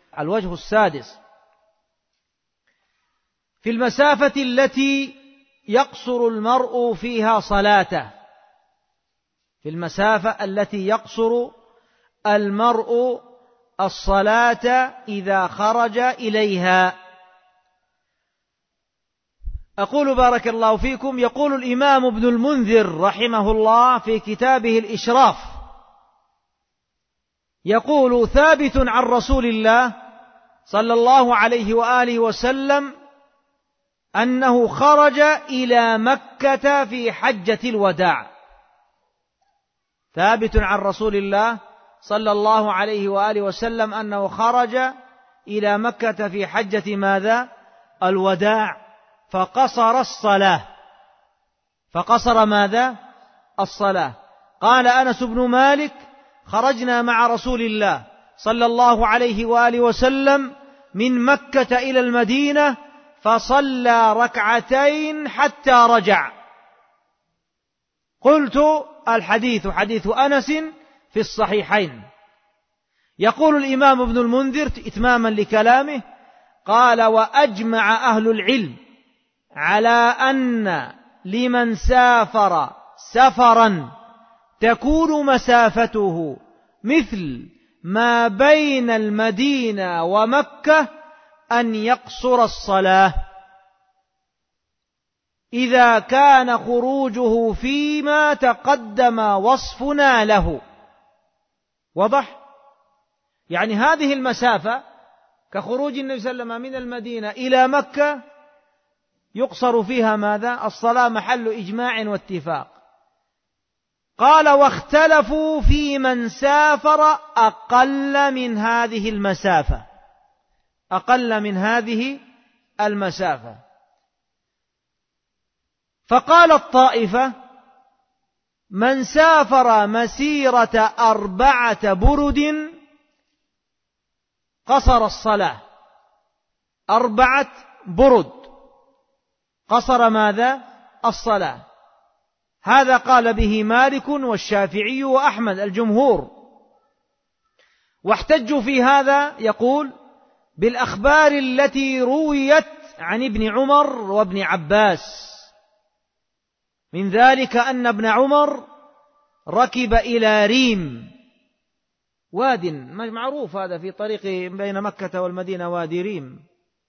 الوجه السادس: في المسافة التي يقصر المرء فيها صلاته، في المسافة التي يقصر المرء الصلاة إذا خرج إليها. أقول بارك الله فيكم: يقول الإمام ابن المنذر رحمه الله في كتابه الإشراف، يقول: ثابت عن رسول الله صلى الله عليه وآله وسلم أنه خرج إلى مكة في حجة الوداع. ثابت عن رسول الله صلى الله عليه وآله وسلم أنه خرج إلى مكة في حجة ماذا؟ الوداع، فقصر الصلاة. فقصر ماذا؟ الصلاة. قال أنس بن مالك: خرجنا مع رسول الله صلى الله عليه وآله وسلم من مكة إلى المدينة فصلى ركعتين حتى رجع. قلت: الحديث حديث أنس في الصحيحين. يقول الإمام ابن المنذر إتماما لكلامه: قال: وأجمع أهل العلم على أن لمن سافر سفرا تكون مسافته مثل ما بين المدينة ومكة أن يقصر الصلاة إذا كان خروجه فيما تقدم وصفنا له. وضح؟ يعني هذه المسافة كخروج النبي صلى الله عليه وسلم من المدينة إلى مكة يقصر فيها ماذا؟ الصلاة، محل إجماع واتفاق. قال: واختلفوا في من سافر أقل من هذه المسافة، أقل من هذه المسافة. فقال الطائفة: من سافر مسيرة 4 برد قصر الصلاة. 4 برد قصر ماذا؟ الصلاة. هذا قال به مالك والشافعي وأحمد الجمهور. واحتجوا في هذا، يقول، بالأخبار التي رويت عن ابن عمر وابن عباس، من ذلك أن ابن عمر ركب إلى ريم، واد معروف هذا في طريق بين مكة والمدينة، وادي ريم.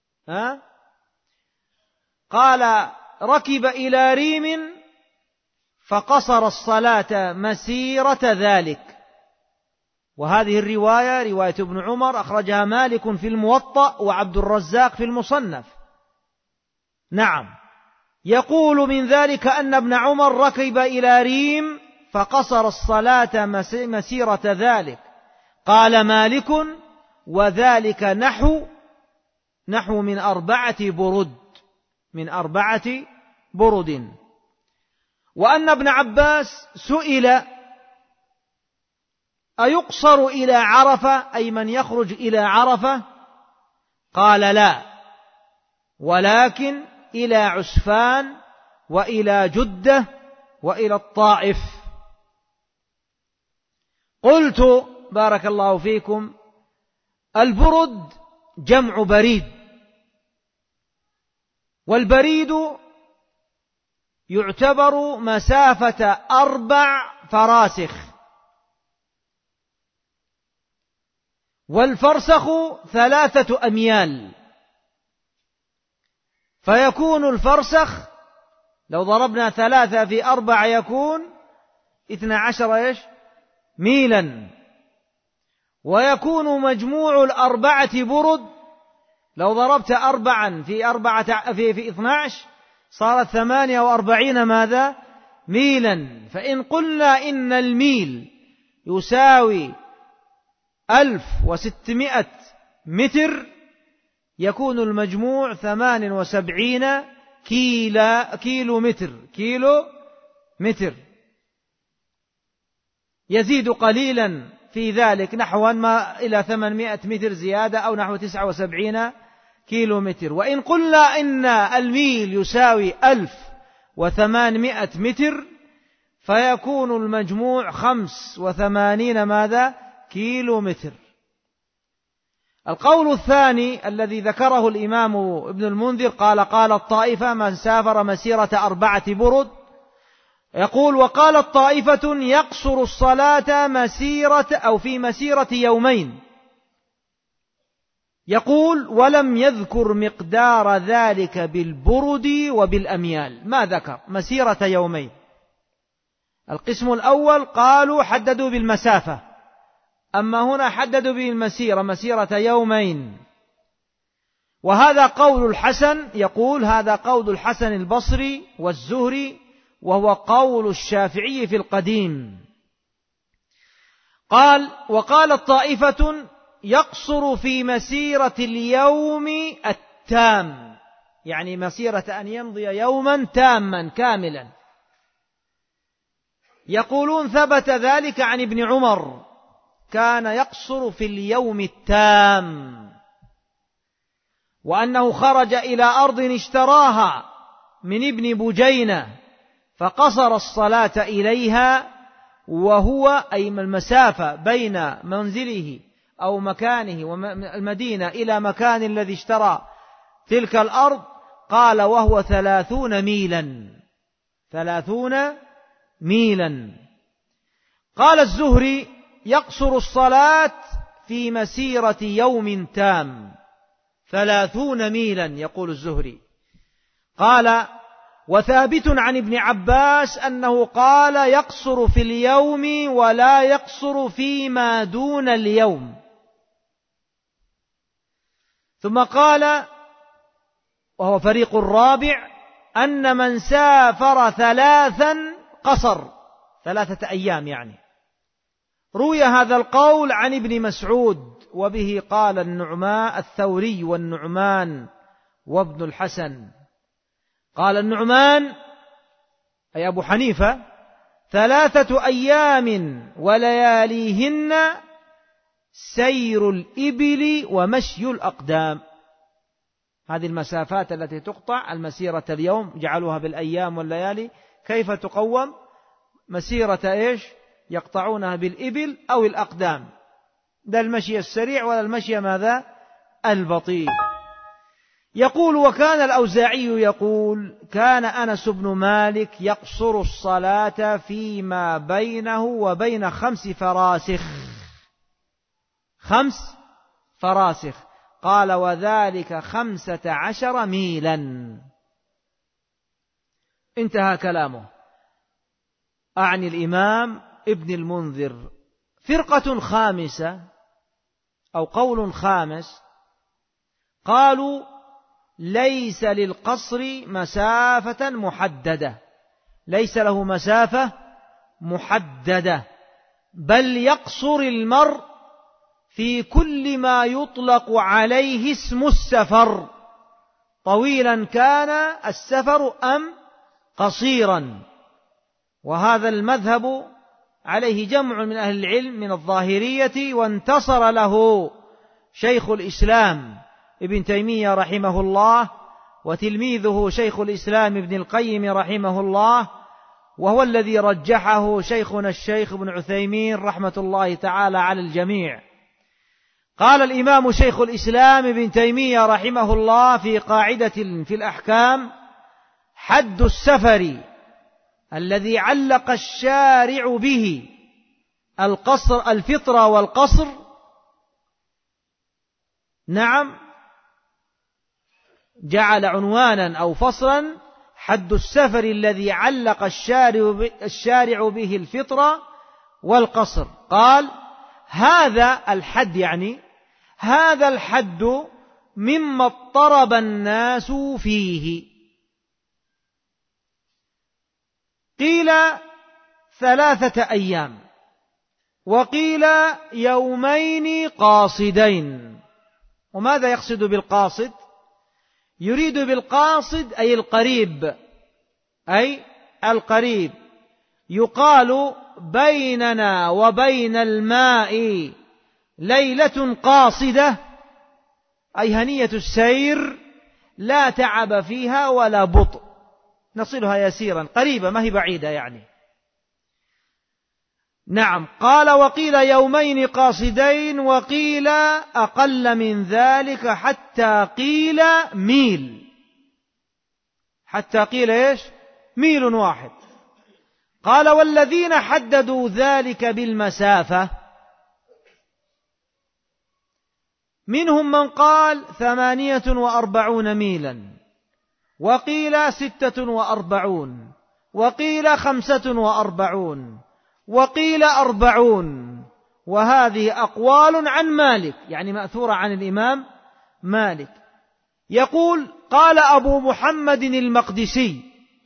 قال: ركب إلى ريم فقصر الصلاة مسيرة ذلك. وهذه الرواية رواية ابن عمر أخرجها مالك في الموطأ وعبد الرزاق في المصنف. نعم. يقول من ذلك أن ابن عمر ركب إلى ريم فقصر الصلاة مسيرة ذلك. قال مالك: وذلك نحو من 4 برد، من 4 برد. وأن ابن عباس سئل: أيقصر إلى عرفة، أي من يخرج إلى عرفة؟ قال: لا، ولكن إلى عسفان وإلى جدة وإلى الطائف. قلت بارك الله فيكم: البرد جمع بريد، والبريد يعتبر مسافة 4 فراسخ، والفرسخ 3 أميال، فيكون الفرسخ لو ضربنا 3 في 4 يكون 12 ميلا، ويكون مجموع 4 برد لو ضربت 4 في 12 صارت 48 ماذا؟ ميلا. فإن قلنا إن الميل يساوي 1600 متر يكون المجموع 78 كيلو متر، يزيد قليلا في ذلك نحو ما إلى 800 متر زيادة، أو نحو 79 كيلو متر. وإن قلنا إن الميل يساوي 1800 متر فيكون المجموع 85 ماذا؟ كيلو متر. القول الثاني الذي ذكره الإمام ابن المنذر قال الطائفة من سافر مسيرة 4 برد، يقول وقالت طائفة يقصر الصلاة في مسيرة يومين، يقول ولم يذكر مقدار ذلك بالبرد وبالأميال، ما ذكر مسيرة يومين. القسم الأول قالوا حددوا بالمسافة، أما هنا حددوا بالمسيرة، مسيرة يومين. وهذا قول الحسن، يقول هذا قول الحسن البصري والزهري، وهو قول الشافعي في القديم. وقالت طائفة يقصر في مسيرة اليوم التام، يعني مسيرة أن يمضي يوما تاما كاملا. يقولون ثبت ذلك عن ابن عمر، كان يقصر في اليوم التام، وأنه خرج إلى أرض اشتراها من ابن بجينة فقصر الصلاة إليها، وهو أي المسافة بين منزله أو مكانه والمدينة إلى مكان الذي اشترى تلك الأرض، قال وهو 30 ميلا. قال الزهري يقصر الصلاة في مسيرة يوم تام 30 ميلا، يقول الزهري. قال وثابت عن ابن عباس أنه قال يقصر في اليوم ولا يقصر فيما دون اليوم. ثم قال وهو فريق الرابع أن من سافر 3 قصر 3 أيام يعني. روي هذا القول عن ابن مسعود، وبه قال النعمان الثوري والنعمان وابن الحسن. قال النعمان أي أبو حنيفة 3 أيام ولياليهن سير الإبل ومشي الأقدام. هذه المسافات التي تقطع، المسيرة اليوم جعلوها بالأيام والليالي، كيف تقوم؟ مسيرة إيش؟ يقطعونها بالإبل أو الأقدام، ده المشي السريع ولا المشي ماذا؟ البطيء. يقول وكان الأوزاعي يقول كان أنس بن مالك يقصر الصلاة فيما بينه وبين 5 فراسخ. 5 فراسخ، قال وذلك 15 ميلا. انتهى كلامه. أعني الإمام ابن المنذر. فرقة خامسة أو قول خامس قالوا ليس للقصر مسافة محددة، ليس له مسافة محددة، بل يقصر المرء في كل ما يطلق عليه اسم السفر، طويلا كان السفر أم قصيرا. وهذا المذهب عليه جمع من أهل العلم من الظاهرية، وانتصر له شيخ الإسلام ابن تيمية رحمه الله، وتلميذه شيخ الإسلام ابن القيم رحمه الله، وهو الذي رجحه شيخنا الشيخ ابن عثيمين رحمة الله تعالى على الجميع. قال الإمام شيخ الإسلام ابن تيمية رحمه الله في قاعدة في الأحكام: حد السفر الذي علق الشارع به القصر الفطر والقصر، نعم، جعل عنوانا أو فصلا: حد السفر الذي علق الشارع به الفطر والقصر. قال هذا الحد، يعني هذا الحد مما اضطرب الناس فيه. قيل 3 أيام، وقيل يومين قاصدين. وماذا يقصد بالقاصد؟ يريد بالقاصد أي القريب، أي القريب. يقال بيننا وبين الماء ليلة قاصدة، أي هنية السير لا تعب فيها ولا بطء، نصلها يسيرا، قريبة ما هي بعيدة يعني. نعم. قال وقيل يومين قاصدين وقيل أقل من ذلك حتى قيل ميل. حتى قيل إيش؟ ميل واحد. قال والذين حددوا ذلك بالمسافة منهم من قال 48 ميلا، وقيل 46، وقيل 45، وقيل 40، وهذه أقوال عن مالك، يعني مأثورة عن الإمام مالك. يقول قال أبو محمد المقدسي،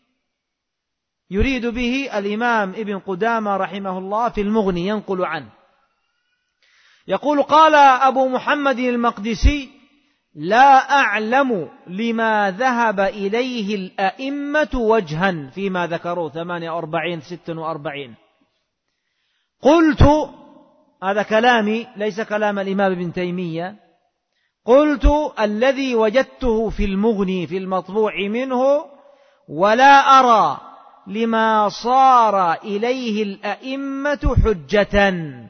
يريد به الإمام ابن قدامة رحمه الله في المغني، ينقل عنه، يقول قال أبو محمد المقدسي لا أعلم لما ذهب إليه الأئمة وجها فيما ذكروا 48 46. قلت، هذا كلامي ليس كلام الإمام ابن تيمية، قلت الذي وجدته في المغني في المطبوع منه ولا أرى لما صار إليه الأئمة حجة.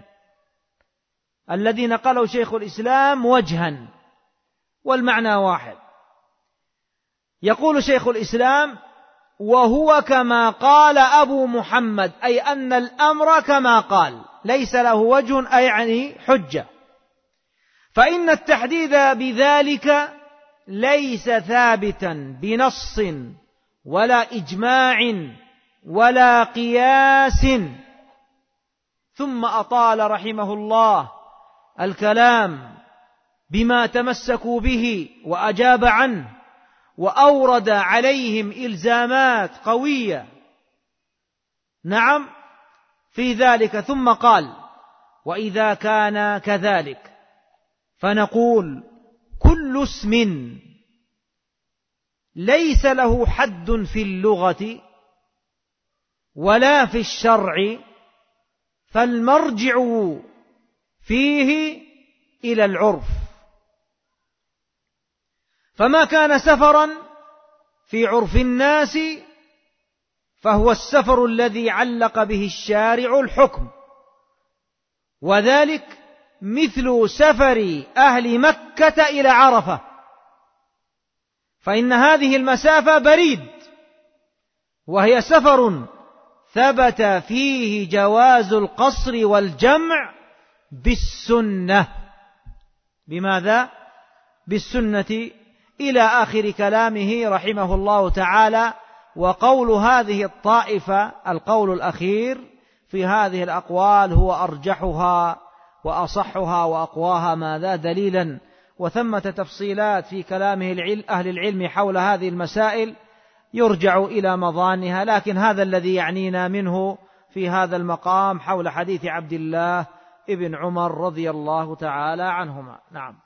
الذي نقله شيخ الإسلام وجها والمعنى واحد. يقول شيخ الإسلام وهو كما قال أبو محمد، أي أن الأمر كما قال ليس له وجه، أي يعني حجة. فإن التحديد بذلك ليس ثابتا بنص ولا إجماع ولا قياس. ثم أطال رحمه الله الكلام بما تمسكوا به وأجاب عنه، وأورد عليهم إلزامات قوية نعم في ذلك. ثم قال وإذا كان كذلك فنقول كل اسم ليس له حد في اللغة ولا في الشرع فالمرجع فيه إلى العرف. فما كان سفرا في عرف الناس فهو السفر الذي علق به الشارع الحكم، وذلك مثل سفر أهل مكة إلى عرفة، فإن هذه المسافة بريد، وهي سفر ثبت فيه جواز القصر والجمع بالسنة. بماذا؟ بالسنة، إلى آخر كلامه رحمه الله تعالى. وقول هذه الطائفة القول الأخير في هذه الأقوال هو أرجحها وأصحها وأقواها ماذا دليلا. وثمة تفصيلات في كلامه أهل العلم حول هذه المسائل يرجع إلى مظانها، لكن هذا الذي يعنينا منه في هذا المقام حول حديث عبد الله ابن عمر رضي الله تعالى عنهما. نعم.